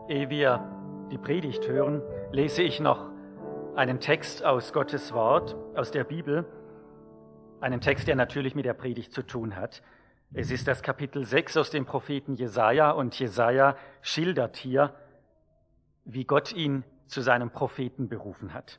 Ehe wir die Predigt hören, lese ich noch einen Text aus Gottes Wort, aus der Bibel, einen Text, der natürlich mit der Predigt zu tun hat. Es ist das Kapitel 6 aus dem Propheten Jesaja und Jesaja schildert hier, wie Gott ihn zu seinem Propheten berufen hat.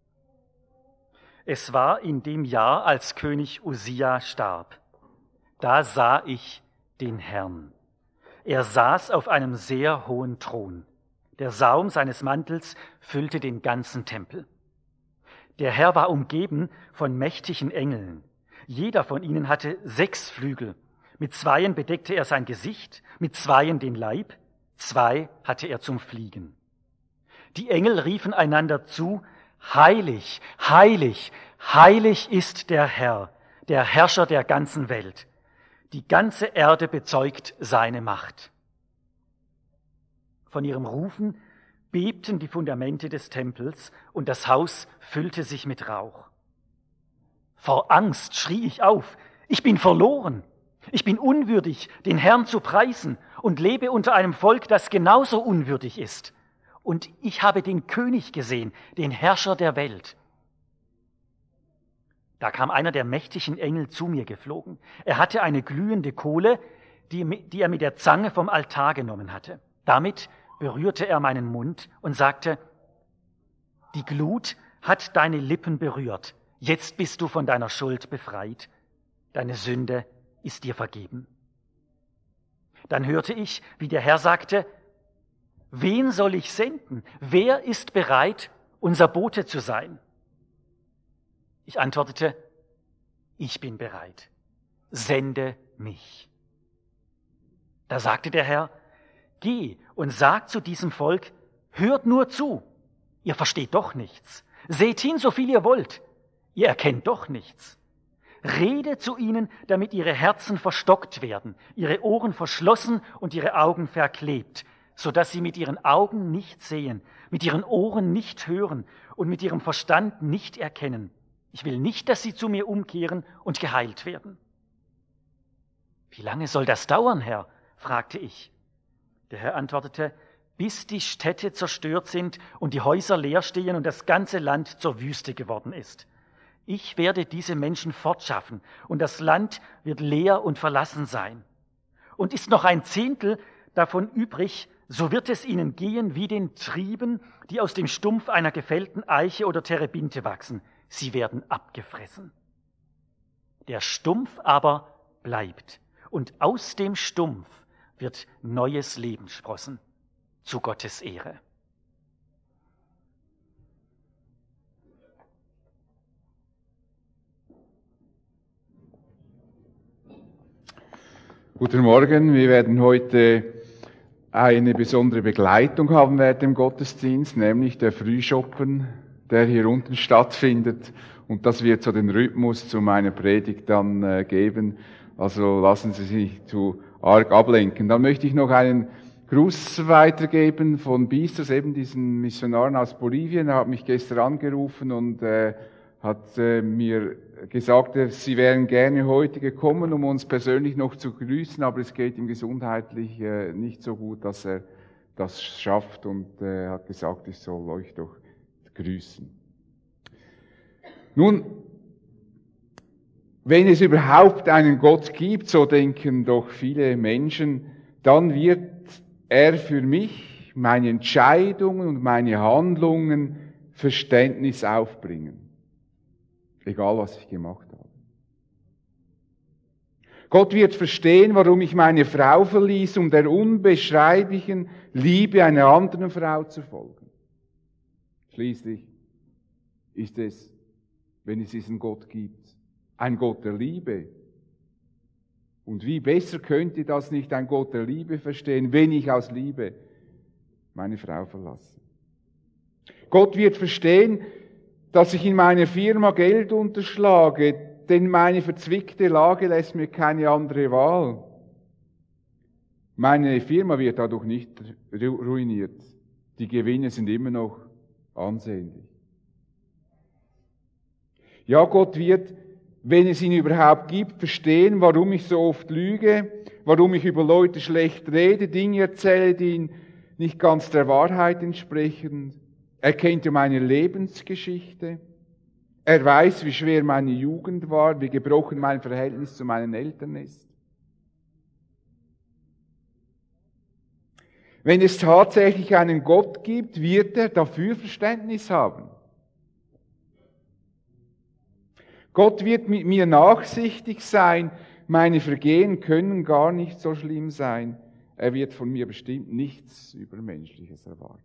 Es war in dem Jahr, als König Usia starb. Da sah ich den Herrn. Er saß auf einem sehr hohen Thron. Der Saum seines Mantels füllte den ganzen Tempel. Der Herr war umgeben von mächtigen Engeln. Jeder von ihnen hatte 6 Flügel. Mit 2 bedeckte er sein Gesicht, mit 2 den Leib, 2 hatte er zum Fliegen. Die Engel riefen einander zu: Heilig, heilig, heilig ist der Herr, der Herrscher der ganzen Welt. Die ganze Erde bezeugt seine Macht. Von ihrem Rufen bebten die Fundamente des Tempels und das Haus füllte sich mit Rauch. Vor Angst schrie ich auf: Ich bin verloren. Ich bin unwürdig, den Herrn zu preisen und lebe unter einem Volk, das genauso unwürdig ist. Und ich habe den König gesehen, den Herrscher der Welt. Da kam einer der mächtigen Engel zu mir geflogen. Er hatte eine glühende Kohle, die er mit der Zange vom Altar genommen hatte. Damit berührte er meinen Mund und sagte: Die Glut hat deine Lippen berührt. Jetzt bist du von deiner Schuld befreit. Deine Sünde ist dir vergeben. Dann hörte ich, wie der Herr sagte: Wen soll ich senden? Wer ist bereit, unser Bote zu sein? Ich antwortete: Ich bin bereit. Sende mich. Da sagte der Herr: Geh und sag zu diesem Volk: Hört nur zu. Ihr versteht doch nichts. Seht hin, so viel ihr wollt. Ihr erkennt doch nichts. Rede zu ihnen, damit ihre Herzen verstockt werden, ihre Ohren verschlossen und ihre Augen verklebt, sodass sie mit ihren Augen nicht sehen, mit ihren Ohren nicht hören und mit ihrem Verstand nicht erkennen. Ich will nicht, dass sie zu mir umkehren und geheilt werden. Wie lange soll das dauern, Herr? Fragte ich. Der Herr antwortete: Bis die Städte zerstört sind und die Häuser leer stehen und das ganze Land zur Wüste geworden ist. Ich werde diese Menschen fortschaffen und das Land wird leer und verlassen sein. Und ist noch ein Zehntel davon übrig, so wird es ihnen gehen wie den Trieben, die aus dem Stumpf einer gefällten Eiche oder Terebinte wachsen. Sie werden abgefressen. Der Stumpf aber bleibt, und aus dem Stumpf wird neues Leben sprossen, zu Gottes Ehre. Guten Morgen, wir werden heute eine besondere Begleitung haben während dem Gottesdienst, nämlich der Frühschoppen, der hier unten stattfindet. Und das wird so den Rhythmus zu meiner Predigt dann geben. Also lassen Sie sich zu arg ablenken. Dann möchte ich noch einen Gruß weitergeben von Biesters, eben diesen Missionaren aus Bolivien. Er hat mich gestern angerufen und hat mir gesagt, sie wären gerne heute gekommen, um uns persönlich noch zu grüßen, aber es geht ihm gesundheitlich nicht so gut, dass er das schafft, und er hat gesagt, ich soll euch doch grüßen. Nun, wenn es überhaupt einen Gott gibt, so denken doch viele Menschen, dann wird er für mich, meine Entscheidungen und meine Handlungen Verständnis aufbringen. Egal, was ich gemacht habe. Gott wird verstehen, warum ich meine Frau verließ, um der unbeschreiblichen Liebe einer anderen Frau zu folgen. Schließlich ist es, wenn es diesen Gott gibt, ein Gott der Liebe. Und wie besser könnte das nicht ein Gott der Liebe verstehen, wenn ich aus Liebe meine Frau verlasse? Gott wird verstehen, dass ich in meiner Firma Geld unterschlage, denn meine verzwickte Lage lässt mir keine andere Wahl. Meine Firma wird dadurch nicht ruiniert. Die Gewinne sind immer noch ansehnlich. Ja, Gott wird, wenn es ihn überhaupt gibt, verstehen, warum ich so oft lüge, warum ich über Leute schlecht rede, Dinge erzähle, die nicht ganz der Wahrheit entsprechen. Er kennt ja meine Lebensgeschichte. Er weiß, wie schwer meine Jugend war, wie gebrochen mein Verhältnis zu meinen Eltern ist. Wenn es tatsächlich einen Gott gibt, wird er dafür Verständnis haben. Gott wird mit mir nachsichtig sein. Meine Vergehen können gar nicht so schlimm sein. Er wird von mir bestimmt nichts Übermenschliches erwarten.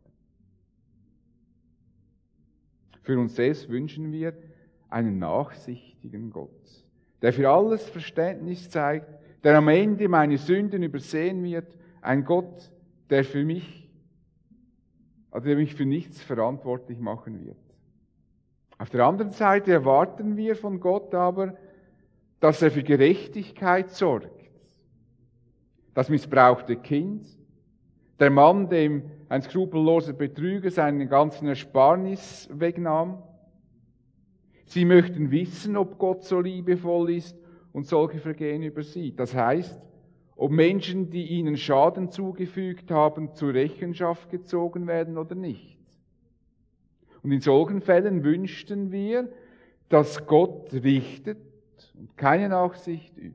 Für uns selbst wünschen wir einen nachsichtigen Gott, der für alles Verständnis zeigt, der am Ende meine Sünden übersehen wird, ein Gott, der mich für nichts verantwortlich machen wird. Auf der anderen Seite erwarten wir von Gott aber, dass er für Gerechtigkeit sorgt. Das missbrauchte Kind, der Mann, dem ein skrupelloser Betrüger seinen ganzen Ersparnis wegnahm. Sie möchten wissen, ob Gott so liebevoll ist und solche Vergehen übersieht. Das heißt, ob Menschen, die ihnen Schaden zugefügt haben, zur Rechenschaft gezogen werden oder nicht. Und in solchen Fällen wünschten wir, dass Gott richtet und keine Nachsicht übt.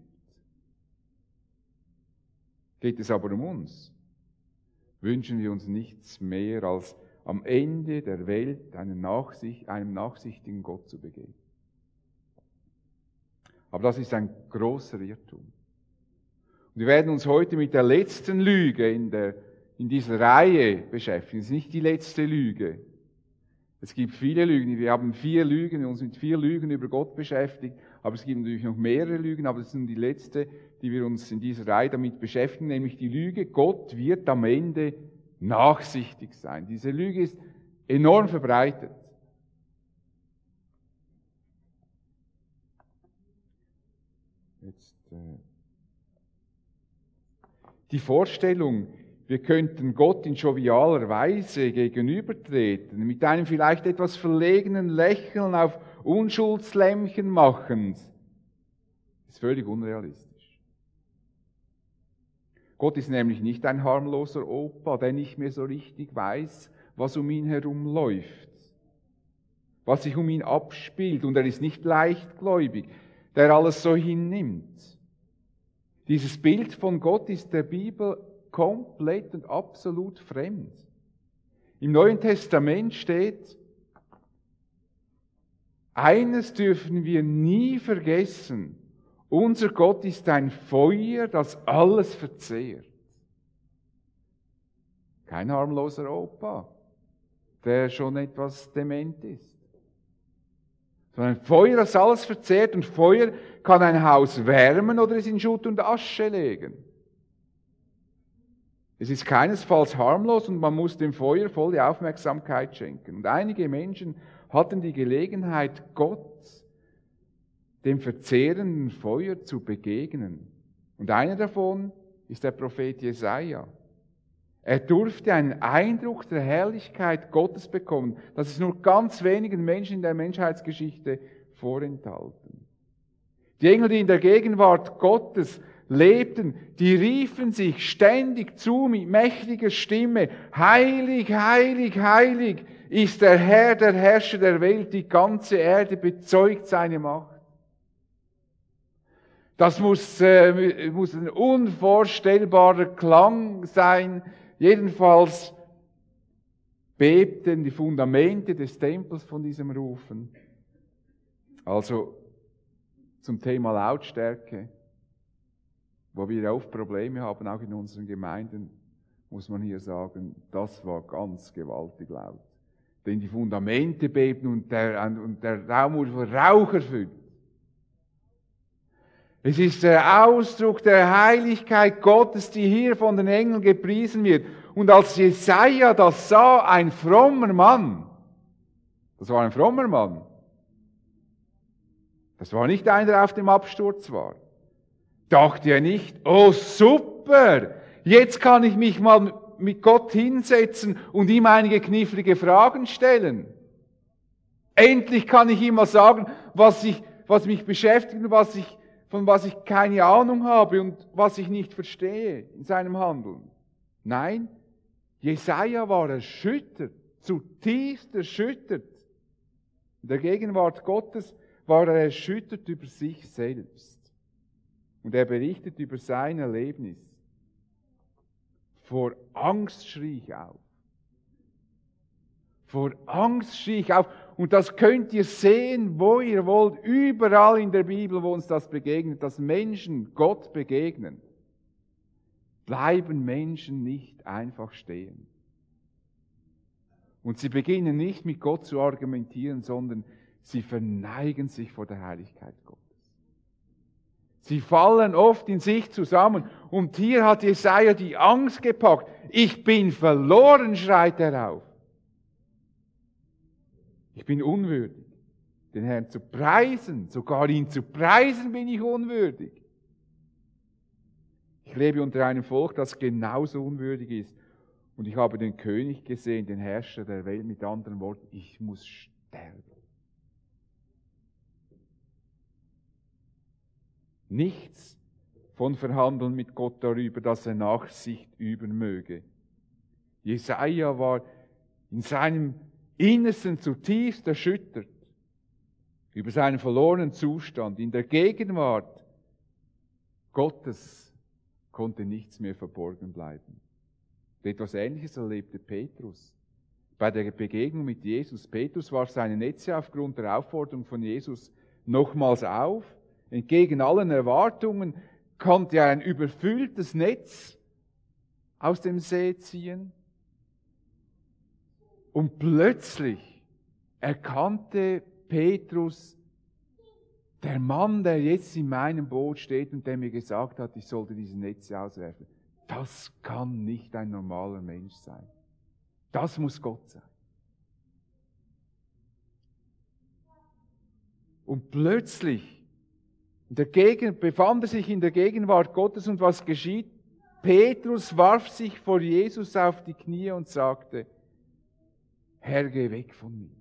Geht es aber um uns, wünschen wir uns nichts mehr, als am Ende der Welt einem nachsichtigen Gott zu begegnen. Aber das ist ein großer Irrtum. Und wir werden uns heute mit der letzten Lüge in dieser Reihe beschäftigen. Es ist nicht die letzte Lüge. Es gibt viele Lügen. Wir haben uns mit 4 Lügen über Gott beschäftigt. Aber es gibt natürlich noch mehrere Lügen. Aber das ist nun die letzte, die wir uns in dieser Reihe damit beschäftigen. Nämlich die Lüge, Gott wird am Ende nachsichtig sein. Diese Lüge ist enorm verbreitet. Die Vorstellung, wir könnten Gott in jovialer Weise gegenübertreten, mit einem vielleicht etwas verlegenen Lächeln auf Unschuldslämmchen machend, ist völlig unrealistisch. Gott ist nämlich nicht ein harmloser Opa, der nicht mehr so richtig weiß, was um ihn herum läuft, was sich um ihn abspielt, und er ist nicht leichtgläubig, der alles so hinnimmt. Dieses Bild von Gott ist der Bibel komplett und absolut fremd. Im Neuen Testament steht, eines dürfen wir nie vergessen, unser Gott ist ein Feuer, das alles verzehrt. Kein harmloser Opa, der schon etwas dement ist. Sondern ein Feuer, das alles verzehrt, und Feuer kann ein Haus wärmen oder es in Schutt und Asche legen. Es ist keinesfalls harmlos und man muss dem Feuer volle Aufmerksamkeit schenken. Und einige Menschen hatten die Gelegenheit, Gott, dem verzehrenden Feuer, zu begegnen. Und einer davon ist der Prophet Jesaja. Er durfte einen Eindruck der Herrlichkeit Gottes bekommen. Das ist nur ganz wenigen Menschen in der Menschheitsgeschichte vorenthalten. Die Engel, die in der Gegenwart Gottes lebten, die riefen sich ständig zu mit mächtiger Stimme: Heilig, heilig, heilig ist der Herr, der Herrscher der Welt, die ganze Erde bezeugt seine Macht. Das muss ein unvorstellbarer Klang sein. Jedenfalls bebten die Fundamente des Tempels von diesem Rufen. Also zum Thema Lautstärke, wo wir oft Probleme haben, auch in unseren Gemeinden, muss man hier sagen, das war ganz gewaltig laut. Denn die Fundamente bebten und der Raum wurde von Rauch erfüllt. Es ist der Ausdruck der Heiligkeit Gottes, die hier von den Engeln gepriesen wird. Und als Jesaja das sah, ein frommer Mann, das war ein frommer Mann, das war nicht einer, der auf dem Absturz war, dachte er nicht: Oh super, jetzt kann ich mich mal mit Gott hinsetzen und ihm einige knifflige Fragen stellen. Endlich kann ich ihm mal sagen, was mich beschäftigt und von was ich keine Ahnung habe und was ich nicht verstehe in seinem Handeln. Nein, Jesaja war erschüttert, zutiefst erschüttert. In der Gegenwart Gottes war er erschüttert über sich selbst. Und er berichtet über sein Erlebnis. Vor Angst schrie ich auf. Vor Angst schrie ich auf. Und das könnt ihr sehen, wo ihr wollt, überall in der Bibel, wo uns das begegnet, dass Menschen Gott begegnen. Bleiben Menschen nicht einfach stehen. Und sie beginnen nicht mit Gott zu argumentieren, sondern sie verneigen sich vor der Heiligkeit Gottes. Sie fallen oft in sich zusammen. Und hier hat Jesaja die Angst gepackt. Ich bin verloren, schreit er auf. Ich bin unwürdig, den Herrn zu preisen. Sogar ihn zu preisen bin ich unwürdig. Ich lebe unter einem Volk, das genauso unwürdig ist. Und ich habe den König gesehen, den Herrscher der Welt, mit anderen Worten, ich muss sterben. Nichts von Verhandeln mit Gott darüber, dass er Nachsicht üben möge. Jesaja war in seinem Innersten zutiefst erschüttert über seinen verlorenen Zustand. In der Gegenwart Gottes konnte nichts mehr verborgen bleiben. Etwas Ähnliches erlebte Petrus bei der Begegnung mit Jesus. Petrus warf seine Netze aufgrund der Aufforderung von Jesus nochmals auf. Entgegen allen Erwartungen konnte er ein überfülltes Netz aus dem See ziehen. Und plötzlich erkannte Petrus, der Mann, der jetzt in meinem Boot steht und der mir gesagt hat, ich sollte diese Netze auswerfen, das kann nicht ein normaler Mensch sein. Das muss Gott sein. Und plötzlich befand er sich in der Gegenwart Gottes und was geschieht? Petrus warf sich vor Jesus auf die Knie und sagte, Herr, geh weg von mir.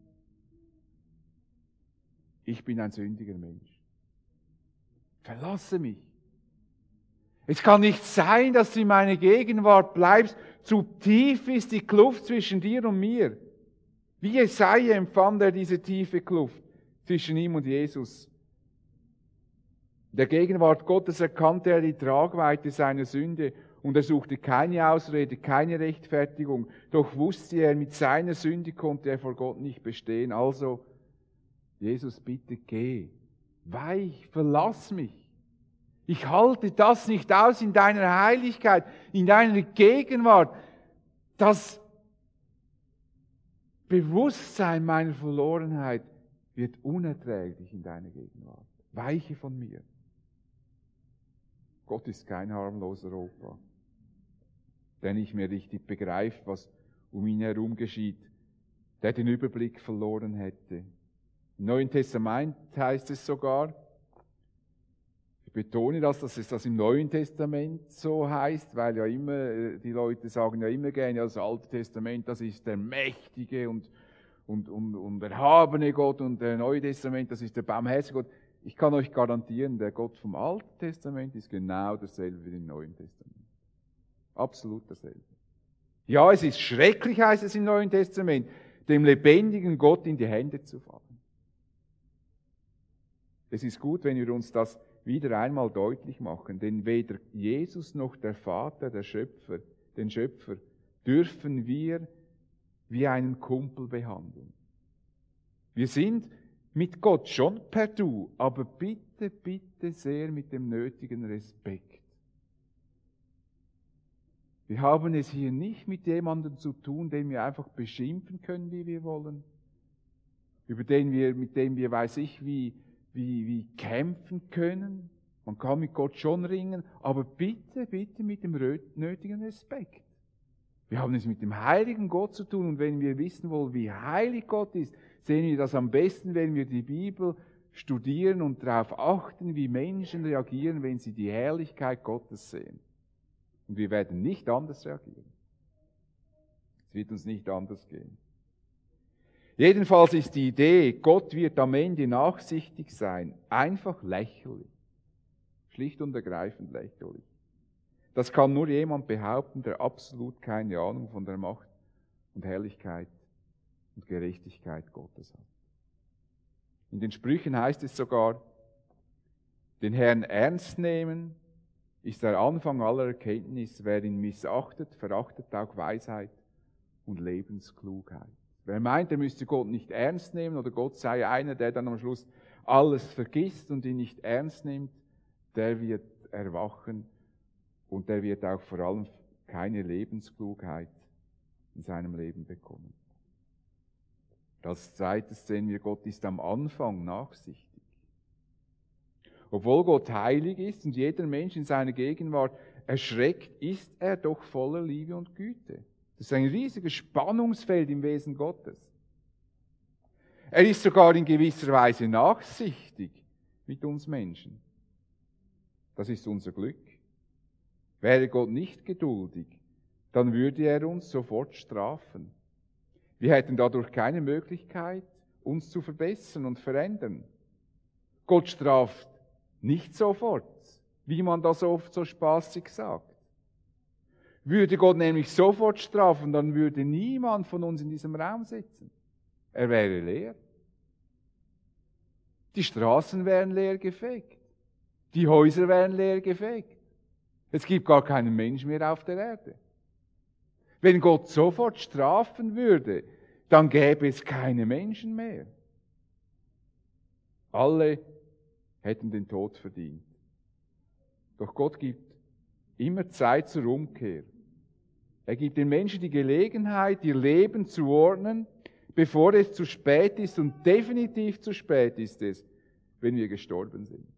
Ich bin ein sündiger Mensch. Verlasse mich. Es kann nicht sein, dass du in meiner Gegenwart bleibst. Zu tief ist die Kluft zwischen dir und mir. Wie Jesaja empfand er diese tiefe Kluft zwischen ihm und Jesus. In der Gegenwart Gottes erkannte er die Tragweite seiner Sünde und er suchte keine Ausrede, keine Rechtfertigung. Doch wusste er, mit seiner Sünde konnte er vor Gott nicht bestehen. Also, Jesus, bitte geh, weich, verlass mich. Ich halte das nicht aus in deiner Heiligkeit, in deiner Gegenwart. Das Bewusstsein meiner Verlorenheit wird unerträglich in deiner Gegenwart. Weiche von mir. Gott ist kein harmloser Opa, der nicht mehr richtig begreift, was um ihn herum geschieht, der den Überblick verloren hätte. Im Neuen Testament heißt es sogar, ich betone das, dass es das im Neuen Testament so heißt, weil ja immer, die Leute sagen ja immer gerne, das Alte Testament, das ist der mächtige und erhabene Gott und der Neue Testament, das ist der barmherzige Gott. Ich kann euch garantieren, der Gott vom Alten Testament ist genau dasselbe wie im Neuen Testament. Absolut dasselbe. Ja, es ist schrecklich, heißt es im Neuen Testament, dem lebendigen Gott in die Hände zu fallen. Es ist gut, wenn wir uns das wieder einmal deutlich machen, denn weder Jesus noch der Vater, den Schöpfer, dürfen wir wie einen Kumpel behandeln. Wir sind mit Gott schon per Du, aber bitte, bitte sehr mit dem nötigen Respekt. Wir haben es hier nicht mit jemandem zu tun, den wir einfach beschimpfen können, wie wir wollen, mit dem wir, weiß ich, wie kämpfen können. Man kann mit Gott schon ringen, aber bitte, bitte mit dem nötigen Respekt. Wir haben es mit dem heiligen Gott zu tun und wenn wir wissen wollen, wie heilig Gott ist, sehen wir das am besten, wenn wir die Bibel studieren und darauf achten, wie Menschen reagieren, wenn sie die Herrlichkeit Gottes sehen. Und wir werden nicht anders reagieren. Es wird uns nicht anders gehen. Jedenfalls ist die Idee, Gott wird am Ende nachsichtig sein, einfach lächerlich. Schlicht und ergreifend lächerlich. Das kann nur jemand behaupten, der absolut keine Ahnung von der Macht und Herrlichkeit und Gerechtigkeit Gottes hat. In den Sprüchen heißt es sogar, den Herrn ernst nehmen ist der Anfang aller Erkenntnis. Wer ihn missachtet, verachtet auch Weisheit und Lebensklugheit. Wer meint, er müsste Gott nicht ernst nehmen oder Gott sei einer, der dann am Schluss alles vergisst und ihn nicht ernst nimmt, der wird erwachen und der wird auch vor allem keine Lebensklugheit in seinem Leben bekommen. Als zweites sehen wir, Gott ist am Anfang nachsichtig. Obwohl Gott heilig ist und jeder Mensch in seiner Gegenwart erschreckt, ist er doch voller Liebe und Güte. Das ist ein riesiges Spannungsfeld im Wesen Gottes. Er ist sogar in gewisser Weise nachsichtig mit uns Menschen. Das ist unser Glück. Wäre Gott nicht geduldig, dann würde er uns sofort strafen. Wir hätten dadurch keine Möglichkeit, uns zu verbessern und verändern. Gott straft nicht sofort, wie man das oft so spaßig sagt. Würde Gott nämlich sofort strafen, dann würde niemand von uns in diesem Raum sitzen. Er wäre leer. Die Straßen wären leer gefegt. Die Häuser wären leer gefegt. Es gibt gar keinen Mensch mehr auf der Erde. Wenn Gott sofort strafen würde, dann gäbe es keine Menschen mehr. Alle hätten den Tod verdient. Doch Gott gibt immer Zeit zur Umkehr. Er gibt den Menschen die Gelegenheit, ihr Leben zu ordnen, bevor es zu spät ist, und definitiv zu spät ist es, wenn wir gestorben sind.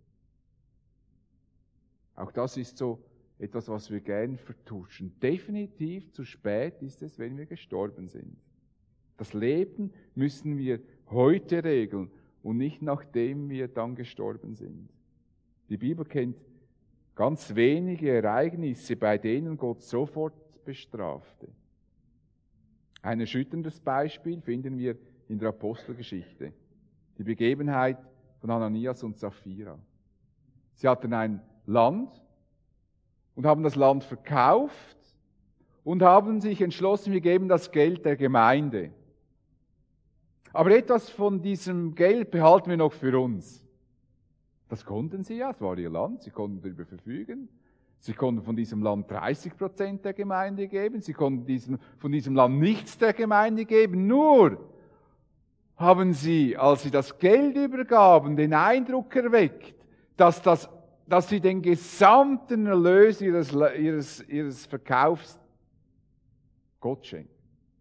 Auch das ist so etwas, was wir gern vertuschen. Definitiv zu spät ist es, wenn wir gestorben sind. Das Leben müssen wir heute regeln und nicht nachdem wir dann gestorben sind. Die Bibel kennt ganz wenige Ereignisse, bei denen Gott sofort bestrafte. Ein erschütterndes Beispiel finden wir in der Apostelgeschichte. Die Begebenheit von Ananias und Sapphira. Sie hatten ein Land und haben das Land verkauft und haben sich entschlossen, wir geben das Geld der Gemeinde. Aber etwas von diesem Geld behalten wir noch für uns. Das konnten sie ja, es war ihr Land, sie konnten darüber verfügen. Sie konnten von diesem Land 30% der Gemeinde geben, sie konnten von diesem Land nichts der Gemeinde geben. Nur haben sie, als sie das Geld übergaben, den Eindruck erweckt, dass sie den gesamten Erlös ihres Verkaufs Gott schenken.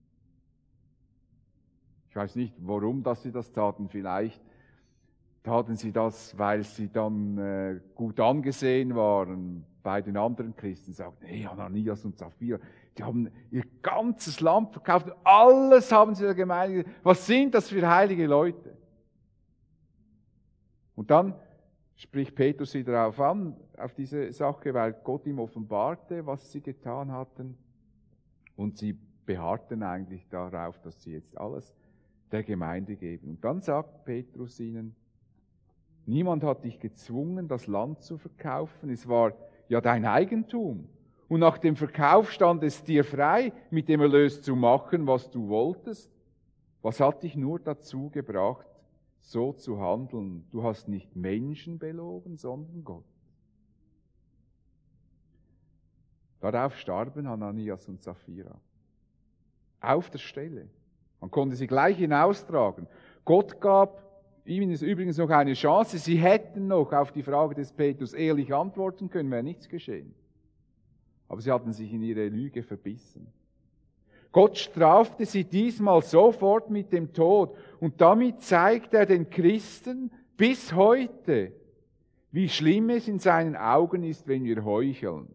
Ich weiß nicht, warum dass sie das taten. Vielleicht taten sie das, weil sie dann gut angesehen waren bei den anderen Christen. Sie sagten, hey, Ananias und Sapphira, die haben ihr ganzes Land verkauft, alles haben sie der Gemeinde gegeben. Was sind das für heilige Leute? Und dann spricht Petrus sie darauf an, auf diese Sache, weil Gott ihm offenbarte, was sie getan hatten. Und sie beharrten eigentlich darauf, dass sie jetzt alles der Gemeinde geben. Und dann sagt Petrus ihnen, niemand hat dich gezwungen, das Land zu verkaufen. Es war ja dein Eigentum. Und nach dem Verkauf stand es dir frei, mit dem Erlös zu machen, was du wolltest. Was hat dich nur dazu gebracht, so zu handeln? Du hast nicht Menschen belogen, sondern Gott. Darauf starben Ananias und Sapphira. Auf der Stelle. Man konnte sie gleich hinaustragen. Gott gab ihnen übrigens noch eine Chance. Sie hätten noch auf die Frage des Petrus ehrlich antworten können, wäre nichts geschehen. Aber sie hatten sich in ihre Lüge verbissen. Gott strafte sie diesmal sofort mit dem Tod. Und damit zeigt er den Christen bis heute, wie schlimm es in seinen Augen ist, wenn wir heucheln.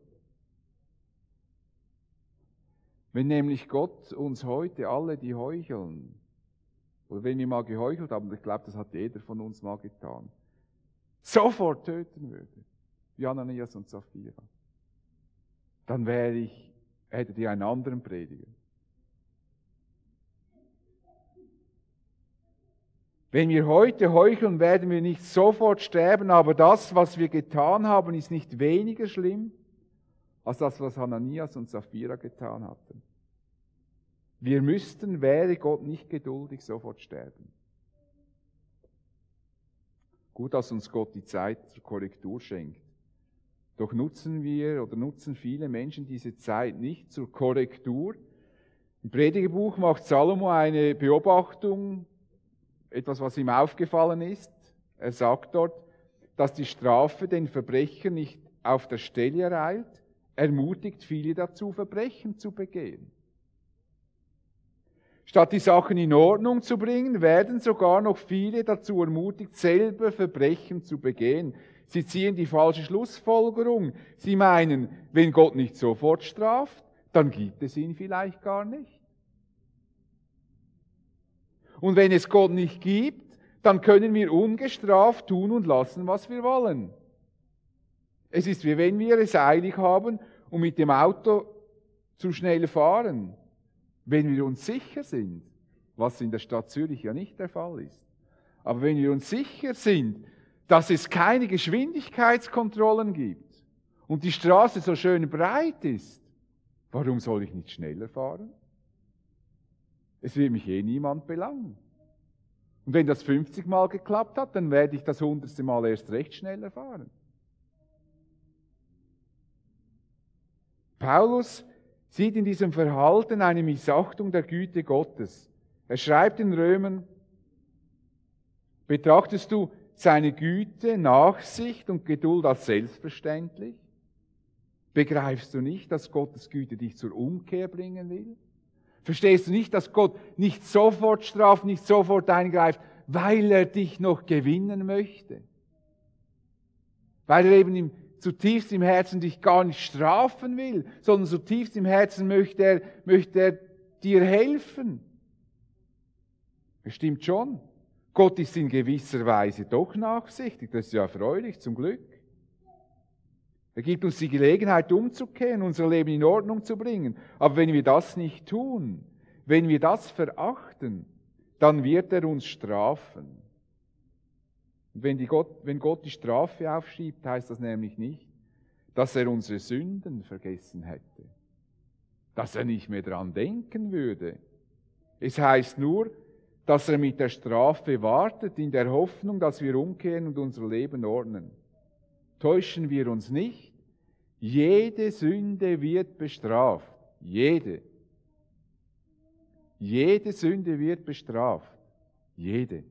Wenn nämlich Gott uns heute alle, die heucheln, oder wenn wir mal geheuchelt haben, ich glaube, das hat jeder von uns mal getan, sofort töten würde, wie Ananias und Sapphira, dann hättet ihr einen anderen Prediger. Wenn wir heute heucheln, werden wir nicht sofort sterben, aber das, was wir getan haben, ist nicht weniger schlimm. als das, was Hananias und Sapphira getan hatten. Wir müssten, wäre Gott nicht geduldig, sofort sterben. Gut, dass uns Gott die Zeit zur Korrektur schenkt. Doch nutzen viele Menschen diese Zeit nicht zur Korrektur. Im Predigerbuch macht Salomo eine Beobachtung, etwas, was ihm aufgefallen ist. Er sagt dort, dass die Strafe den Verbrecher nicht auf der Stelle ereilt, ermutigt viele dazu, Verbrechen zu begehen. Statt die Sachen in Ordnung zu bringen, werden sogar noch viele dazu ermutigt, selber Verbrechen zu begehen. Sie ziehen die falsche Schlussfolgerung. Sie meinen, wenn Gott nicht sofort straft, dann gibt es ihn vielleicht gar nicht. Und wenn es Gott nicht gibt, dann können wir ungestraft tun und lassen, was wir wollen. Es ist wie wenn wir es eilig haben und mit dem Auto zu schnell fahren. Wenn wir uns sicher sind, was in der Stadt Zürich ja nicht der Fall ist, aber wenn wir uns sicher sind, dass es keine Geschwindigkeitskontrollen gibt und die Straße so schön breit ist, warum soll ich nicht schneller fahren? Es wird mich niemand belangen. Und wenn das 50 Mal geklappt hat, dann werde ich das 100. Mal erst recht schneller fahren. Paulus sieht in diesem Verhalten eine Missachtung der Güte Gottes. Er schreibt in Römern, betrachtest du seine Güte, Nachsicht und Geduld als selbstverständlich? Begreifst du nicht, dass Gottes Güte dich zur Umkehr bringen will? Verstehst du nicht, dass Gott nicht sofort straft, nicht sofort eingreift, weil er dich noch gewinnen möchte? Weil er eben zutiefst im Herzen dich gar nicht strafen will, sondern zutiefst im Herzen möchte er dir helfen. Das stimmt schon. Gott ist in gewisser Weise doch nachsichtig, das ist ja erfreulich, zum Glück. Er gibt uns die Gelegenheit, umzukehren, unser Leben in Ordnung zu bringen. Aber wenn wir das nicht tun, wenn wir das verachten, dann wird er uns strafen. Wenn Gott die Strafe aufschiebt, heißt das nämlich nicht, dass er unsere Sünden vergessen hätte, dass er nicht mehr dran denken würde. Es heißt nur, dass er mit der Strafe wartet, in der Hoffnung, dass wir umkehren und unser Leben ordnen. Täuschen wir uns nicht, jede Sünde wird bestraft. Jede. Jede Sünde wird bestraft. Jede.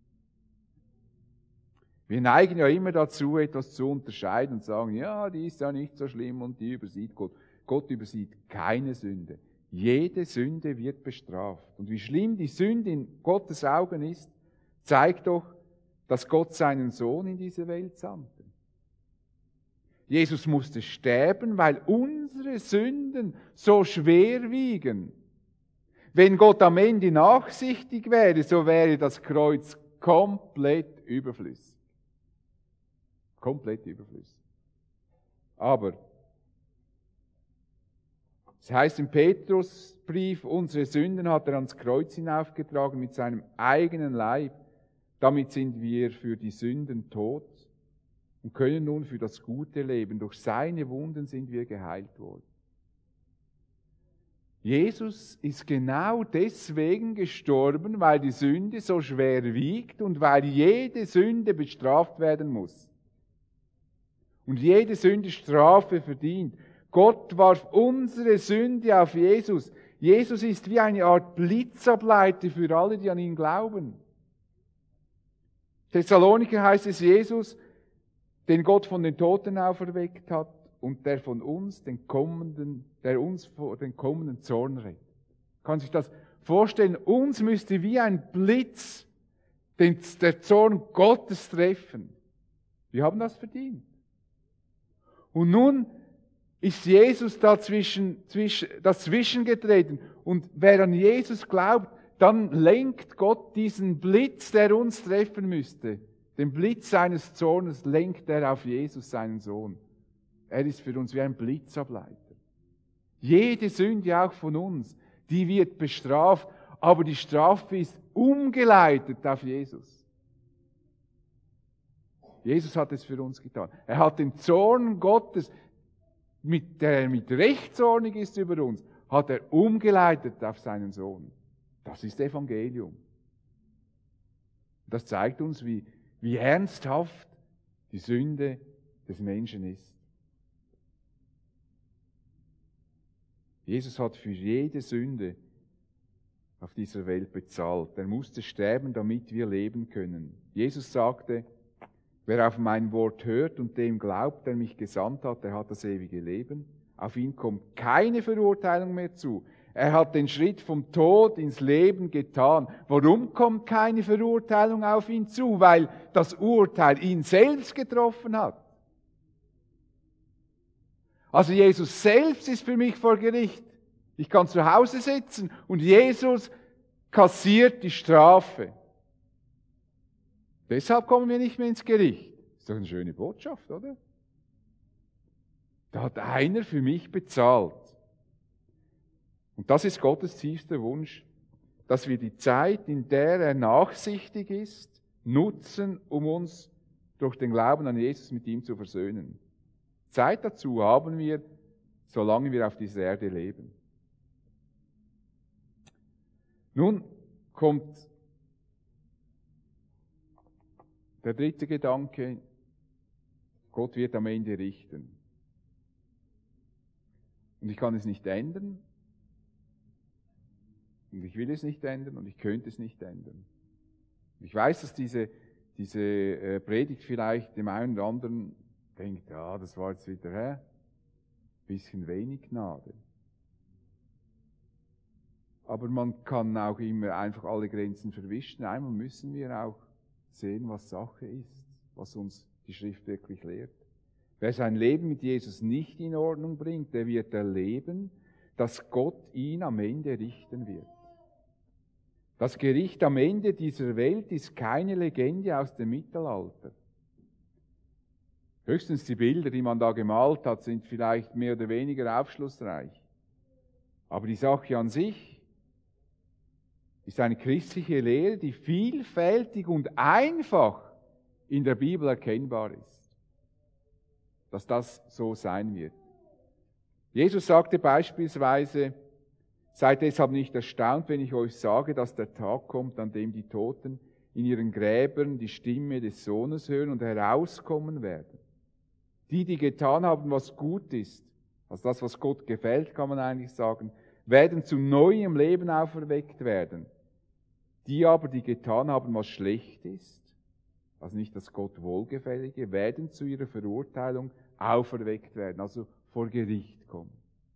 Wir neigen ja immer dazu, etwas zu unterscheiden und sagen, ja, die ist ja nicht so schlimm und die übersieht Gott. Gott übersieht keine Sünde. Jede Sünde wird bestraft. Und wie schlimm die Sünde in Gottes Augen ist, zeigt doch, dass Gott seinen Sohn in diese Welt sandte. Jesus musste sterben, weil unsere Sünden so schwer wiegen. Wenn Gott am Ende nachsichtig wäre, so wäre das Kreuz komplett überflüssig. Komplett überflüssig. Aber es heißt im Petrusbrief, unsere Sünden hat er ans Kreuz hinaufgetragen mit seinem eigenen Leib. Damit sind wir für die Sünden tot und können nun für das Gute leben. Durch seine Wunden sind wir geheilt worden. Jesus ist genau deswegen gestorben, weil die Sünde so schwer wiegt und weil jede Sünde bestraft werden muss. Und jede Sünde Strafe verdient. Gott warf unsere Sünde auf Jesus. Jesus ist wie eine Art Blitzableiter für alle, die an ihn glauben. Thessaloniker heißt es Jesus, den Gott von den Toten auferweckt hat und der uns vor den kommenden Zorn rettet. Kann sich das vorstellen? Uns müsste wie ein Blitz der Zorn Gottes treffen. Wir haben das verdient. Und nun ist Jesus dazwischen getreten. Und wer an Jesus glaubt, dann lenkt Gott diesen Blitz, der uns treffen müsste. Den Blitz seines Zornes lenkt er auf Jesus, seinen Sohn. Er ist für uns wie ein Blitzableiter. Jede Sünde auch von uns, die wird bestraft, aber die Strafe ist umgeleitet auf Jesus. Jesus hat es für uns getan. Er hat den Zorn Gottes, der mit rechtsordnung ist über uns, hat er umgeleitet auf seinen Sohn. Das ist Evangelium. Das zeigt uns, wie ernsthaft die Sünde des Menschen ist. Jesus hat für jede Sünde auf dieser Welt bezahlt. Er musste sterben, damit wir leben können. Jesus sagte, wer auf mein Wort hört und dem glaubt, der mich gesandt hat, der hat das ewige Leben. Auf ihn kommt keine Verurteilung mehr zu. Er hat den Schritt vom Tod ins Leben getan. Warum kommt keine Verurteilung auf ihn zu? Weil das Urteil ihn selbst getroffen hat. Also Jesus selbst ist für mich vor Gericht. Ich kann zu Hause sitzen und Jesus kassiert die Strafe. Deshalb kommen wir nicht mehr ins Gericht. Ist doch eine schöne Botschaft, oder? Da hat einer für mich bezahlt. Und das ist Gottes tiefster Wunsch, dass wir die Zeit, in der er nachsichtig ist, nutzen, um uns durch den Glauben an Jesus mit ihm zu versöhnen. Zeit dazu haben wir, solange wir auf dieser Erde leben. Nun kommt der dritte Gedanke, Gott wird am Ende richten. Und ich kann es nicht ändern. Und ich will es nicht ändern und ich könnte es nicht ändern. Ich weiß, dass diese Predigt vielleicht dem einen oder anderen denkt, ja, das war jetzt wieder ein bisschen wenig Gnade. Aber man kann auch immer einfach alle Grenzen verwischen. Einmal müssen wir auch sehen, was Sache ist, was uns die Schrift wirklich lehrt. Wer sein Leben mit Jesus nicht in Ordnung bringt, der wird erleben, dass Gott ihn am Ende richten wird. Das Gericht am Ende dieser Welt ist keine Legende aus dem Mittelalter. Höchstens die Bilder, die man da gemalt hat, sind vielleicht mehr oder weniger aufschlussreich. Aber die Sache an sich ist eine christliche Lehre, die vielfältig und einfach in der Bibel erkennbar ist. Dass das so sein wird. Jesus sagte beispielsweise, seid deshalb nicht erstaunt, wenn ich euch sage, dass der Tag kommt, an dem die Toten in ihren Gräbern die Stimme des Sohnes hören und herauskommen werden. Die getan haben, was gut ist, also das, was Gott gefällt, kann man eigentlich sagen, werden zu neuem Leben auferweckt werden. Die aber, die getan haben, was schlecht ist, also nicht das Gott Wohlgefällige, werden zu ihrer Verurteilung auferweckt werden, also vor Gericht kommen.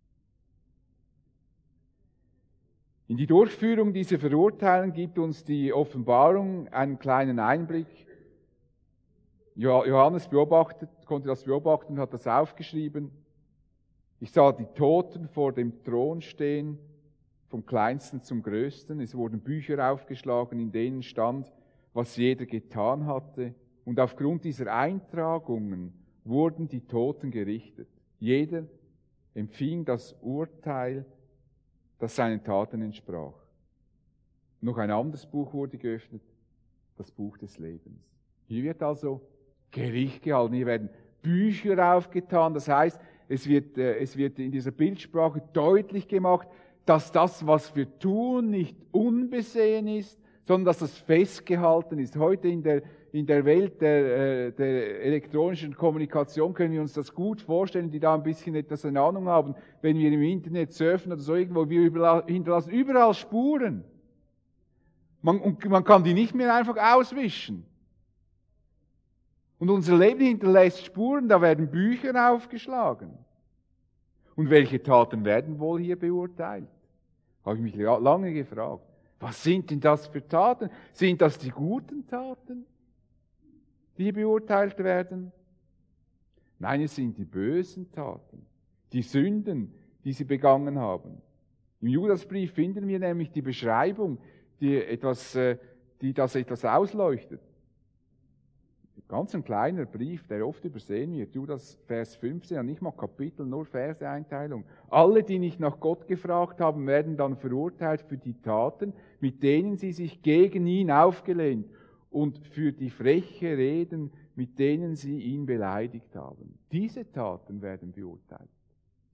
In die Durchführung dieser Verurteilung gibt uns die Offenbarung einen kleinen Einblick. Johannes konnte das beobachten und hat das aufgeschrieben. Ich sah die Toten vor dem Thron stehen, vom Kleinsten zum Größten. Es wurden Bücher aufgeschlagen, in denen stand, was jeder getan hatte. Und aufgrund dieser Eintragungen wurden die Toten gerichtet. Jeder empfing das Urteil, das seinen Taten entsprach. Noch ein anderes Buch wurde geöffnet, das Buch des Lebens. Hier wird also Gericht gehalten, hier werden Bücher aufgetan, das heißt, es wird in dieser Bildsprache deutlich gemacht, dass das, was wir tun, nicht unbesehen ist, sondern dass das festgehalten ist. Heute in der Welt der elektronischen Kommunikation können wir uns das gut vorstellen, die da ein bisschen etwas eine Ahnung haben. Wenn wir im Internet surfen oder so irgendwo, wir hinterlassen überall Spuren. Man kann die nicht mehr einfach auswischen. Und unser Leben hinterlässt Spuren, da werden Bücher aufgeschlagen. Und welche Taten werden wohl hier beurteilt? Habe ich mich lange gefragt. Was sind denn das für Taten? Sind das die guten Taten, die beurteilt werden? Nein, es sind die bösen Taten, die Sünden, die sie begangen haben. Im Judasbrief finden wir nämlich die Beschreibung, die das etwas ausleuchtet. Ganz ein kleiner Brief, der oft übersehen wird. Judas, Vers 15, nicht mal Kapitel, nur Verseeinteilung. Alle, die nicht nach Gott gefragt haben, werden dann verurteilt für die Taten, mit denen sie sich gegen ihn aufgelehnt und für die freche Reden, mit denen sie ihn beleidigt haben. Diese Taten werden beurteilt.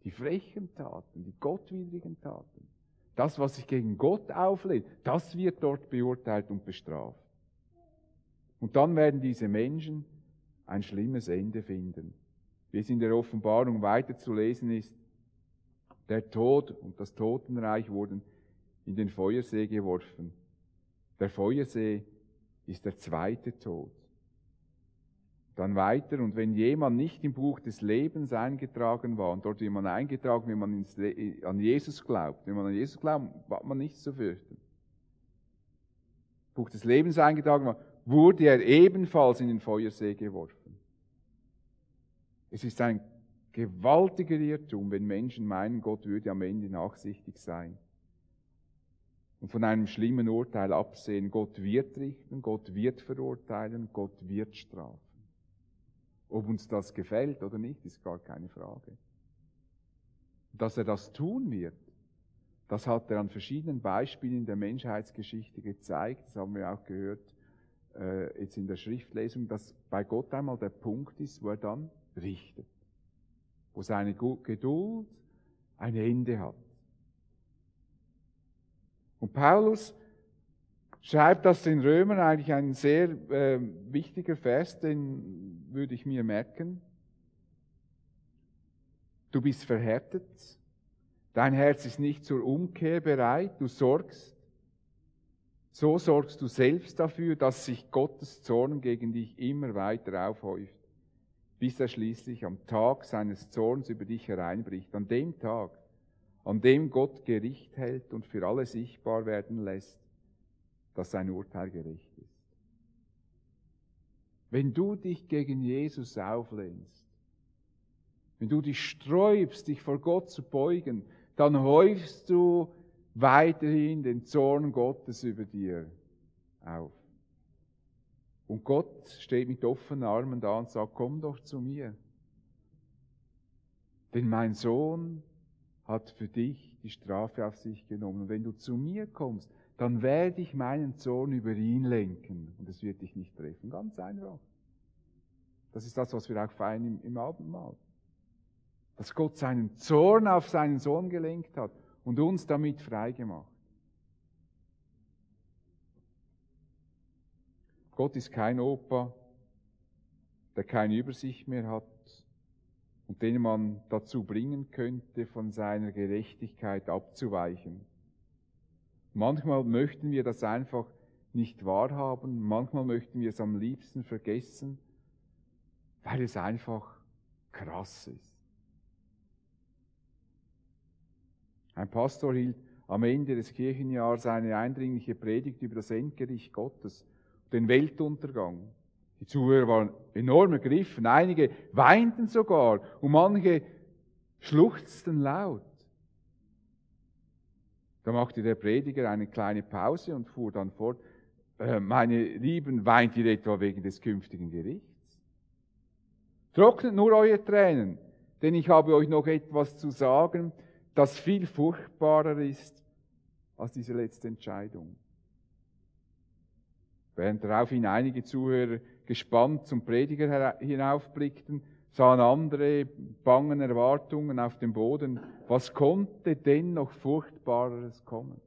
Die frechen Taten, die gottwidrigen Taten. Das, was sich gegen Gott auflehnt, das wird dort beurteilt und bestraft. Und dann werden diese Menschen ein schlimmes Ende finden. Wie es in der Offenbarung weiter zu lesen ist, der Tod und das Totenreich wurden in den Feuersee geworfen. Der Feuersee ist der zweite Tod. Dann weiter, und wenn jemand nicht im Buch des Lebens eingetragen war, und dort wird man eingetragen, wenn man an Jesus glaubt. Wenn man an Jesus glaubt, hat man nichts zu fürchten. Im Buch des Lebens eingetragen war, wurde er ebenfalls in den Feuersee geworfen. Es ist ein gewaltiger Irrtum, wenn Menschen meinen, Gott würde am Ende nachsichtig sein. Und von einem schlimmen Urteil absehen. Gott wird richten, Gott wird verurteilen, Gott wird strafen. Ob uns das gefällt oder nicht, ist gar keine Frage. Dass er das tun wird, das hat er an verschiedenen Beispielen in der Menschheitsgeschichte gezeigt. Das haben wir auch gehört jetzt in der Schriftlesung, dass bei Gott einmal der Punkt ist, wo er dann richtet. Wo seine Geduld ein Ende hat. Und Paulus schreibt das den Römern, eigentlich ein sehr wichtiger Vers, den würde ich mir merken. Du bist verhärtet, dein Herz ist nicht zur Umkehr bereit, du sorgst. So sorgst du selbst dafür, dass sich Gottes Zorn gegen dich immer weiter aufhäuft, bis er schließlich am Tag seines Zorns über dich hereinbricht, an dem Tag, an dem Gott Gericht hält und für alle sichtbar werden lässt, dass sein Urteil gerecht ist. Wenn du dich gegen Jesus auflehnst, wenn du dich sträubst, dich vor Gott zu beugen, dann häufst du weiterhin den Zorn Gottes über dir auf. Und Gott steht mit offenen Armen da und sagt, komm doch zu mir. Denn mein Sohn hat für dich die Strafe auf sich genommen. Und wenn du zu mir kommst, dann werde ich meinen Zorn über ihn lenken. Und es wird dich nicht treffen. Ganz einfach. Das ist das, was wir auch feiern im Abendmahl. Dass Gott seinen Zorn auf seinen Sohn gelenkt hat und uns damit freigemacht. Gott ist kein Opa, der keine Übersicht mehr hat und den man dazu bringen könnte, von seiner Gerechtigkeit abzuweichen. Manchmal möchten wir das einfach nicht wahrhaben, manchmal möchten wir es am liebsten vergessen, weil es einfach krass ist. Ein Pastor hielt am Ende des Kirchenjahres eine eindringliche Predigt über das Endgericht Gottes, den Weltuntergang. Die Zuhörer waren enorm ergriffen, einige weinten sogar und manche schluchzten laut. Da machte der Prediger eine kleine Pause und fuhr dann fort, meine Lieben, weint ihr etwa wegen des künftigen Gerichts? Trocknet nur eure Tränen, denn ich habe euch noch etwas zu sagen, das viel furchtbarer ist als diese letzte Entscheidung. Während daraufhin einige Zuhörer gespannt zum Prediger hinaufblickten, sahen andere bangen Erwartungen auf dem Boden. Was konnte denn noch Furchtbareres kommen?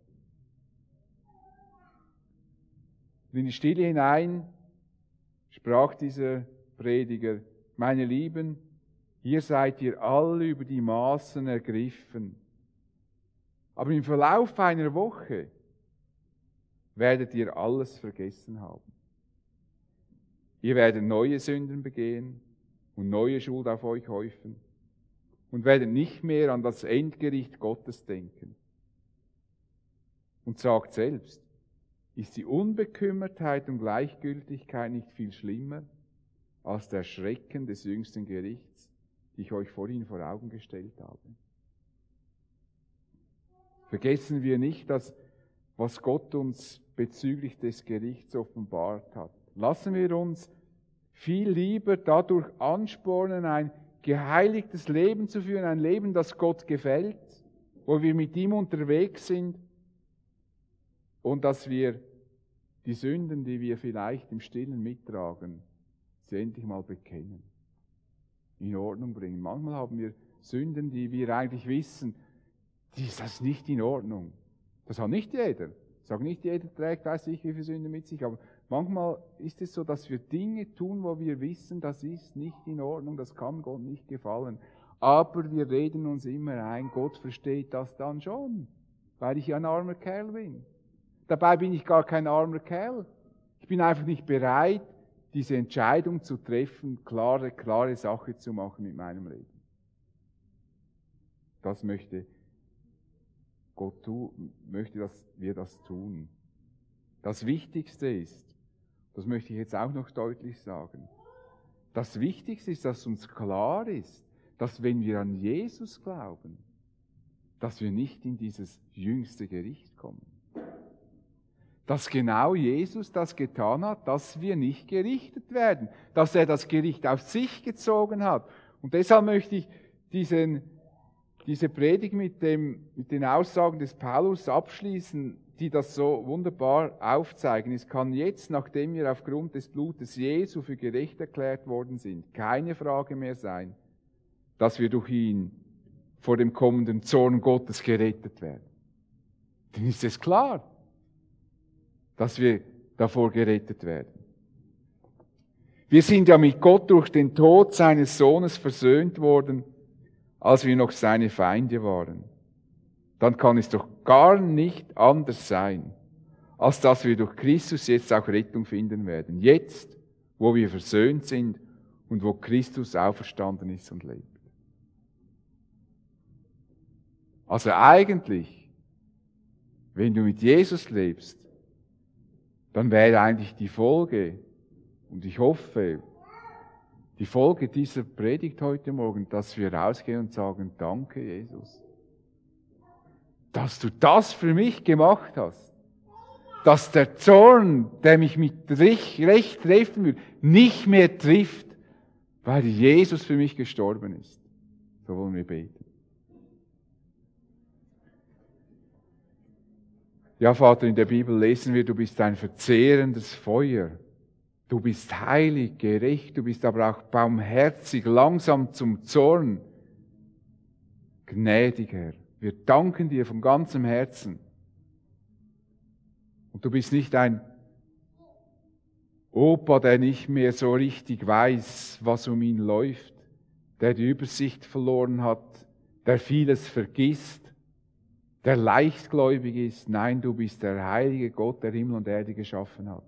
Und in die Stille hinein sprach dieser Prediger, meine Lieben, hier seid ihr alle über die Maßen ergriffen. Aber im Verlauf einer Woche werdet ihr alles vergessen haben. Ihr werdet neue Sünden begehen und neue Schuld auf euch häufen und werdet nicht mehr an das Endgericht Gottes denken. Und sagt selbst, ist die Unbekümmertheit und Gleichgültigkeit nicht viel schlimmer als der Schrecken des jüngsten Gerichts, die ich euch vorhin vor Augen gestellt habe? Vergessen wir nicht, was Gott uns bezüglich des Gerichts offenbart hat. Lassen wir uns viel lieber dadurch anspornen, ein geheiligtes Leben zu führen, ein Leben, das Gott gefällt, wo wir mit ihm unterwegs sind und dass wir die Sünden, die wir vielleicht im Stillen mittragen, sie endlich mal bekennen, in Ordnung bringen. Manchmal haben wir Sünden, die wir eigentlich wissen, das ist nicht in Ordnung. Das hat nicht jeder. Ich sage nicht, jeder trägt, weiß ich, wie viele Sünden mit sich, aber manchmal ist es so, dass wir Dinge tun, wo wir wissen, das ist nicht in Ordnung, das kann Gott nicht gefallen. Aber wir reden uns immer ein, Gott versteht das dann schon, weil ich ja ein armer Kerl bin. Dabei bin ich gar kein armer Kerl. Ich bin einfach nicht bereit, diese Entscheidung zu treffen, klare Sache zu machen mit meinem Leben. Das möchte Gott möchte, dass wir das tun. Das Wichtigste ist, das möchte ich jetzt auch noch deutlich sagen, das Wichtigste ist, dass uns klar ist, dass wenn wir an Jesus glauben, dass wir nicht in dieses jüngste Gericht kommen. Dass genau Jesus das getan hat, dass wir nicht gerichtet werden, dass er das Gericht auf sich gezogen hat. Und deshalb möchte ich diese Predigt mit den Aussagen des Paulus abschließen, die das so wunderbar aufzeigen. Es kann jetzt, nachdem wir aufgrund des Blutes Jesu für gerecht erklärt worden sind, keine Frage mehr sein, dass wir durch ihn vor dem kommenden Zorn Gottes gerettet werden. Dann ist es klar, dass wir davor gerettet werden. Wir sind ja mit Gott durch den Tod seines Sohnes versöhnt worden, als wir noch seine Feinde waren. Dann kann es doch gar nicht anders sein, als dass wir durch Christus jetzt auch Rettung finden werden. Jetzt, wo wir versöhnt sind und wo Christus auferstanden ist und lebt. Also eigentlich, wenn du mit Jesus lebst, dann wäre eigentlich die Folge, und ich hoffe, die Folge dieser Predigt heute Morgen, dass wir rausgehen und sagen, danke Jesus, dass du das für mich gemacht hast, dass der Zorn, der mich mit Recht treffen will, nicht mehr trifft, weil Jesus für mich gestorben ist. So wollen wir beten. Ja, Vater, in der Bibel lesen wir, du bist ein verzehrendes Feuer. Du bist heilig, gerecht, du bist aber auch barmherzig, langsam zum Zorn. Gnädig, Herr. Wir danken dir von ganzem Herzen. Und du bist nicht ein Opa, der nicht mehr so richtig weiß, was um ihn läuft, der die Übersicht verloren hat, der vieles vergisst, der leichtgläubig ist. Nein, du bist der heilige Gott, der Himmel und Erde geschaffen hat.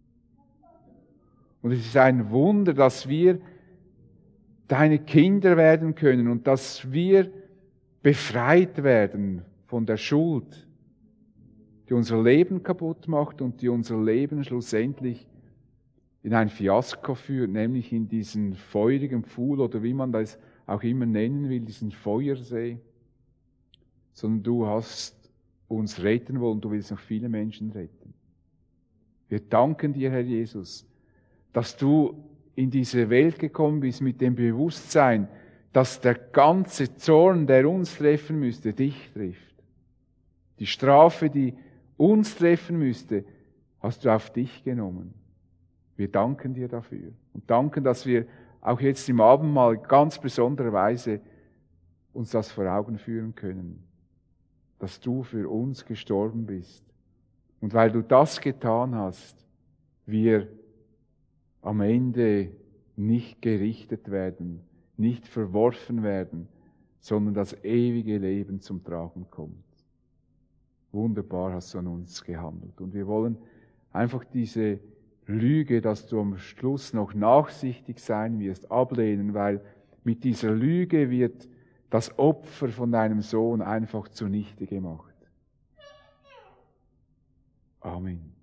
Und es ist ein Wunder, dass wir deine Kinder werden können und dass wir befreit werden von der Schuld, die unser Leben kaputt macht und die unser Leben schlussendlich in ein Fiasko führt, nämlich in diesen feurigen Pfuhl oder wie man das auch immer nennen will, diesen Feuersee. Sondern du hast uns retten wollen, du willst noch viele Menschen retten. Wir danken dir, Herr Jesus, dass du in diese Welt gekommen bist mit dem Bewusstsein, dass der ganze Zorn, der uns treffen müsste, dich trifft. Die Strafe, die uns treffen müsste, hast du auf dich genommen. Wir danken dir dafür und danken, dass wir auch jetzt im Abendmahl ganz besonderer Weise uns das vor Augen führen können, dass du für uns gestorben bist. Und weil du das getan hast, wir am Ende nicht gerichtet werden, nicht verworfen werden, sondern das ewige Leben zum Tragen kommt. Wunderbar hast du an uns gehandelt. Und wir wollen einfach diese Lüge, dass du am Schluss noch nachsichtig sein wirst, ablehnen, weil mit dieser Lüge wird das Opfer von deinem Sohn einfach zunichte gemacht. Amen.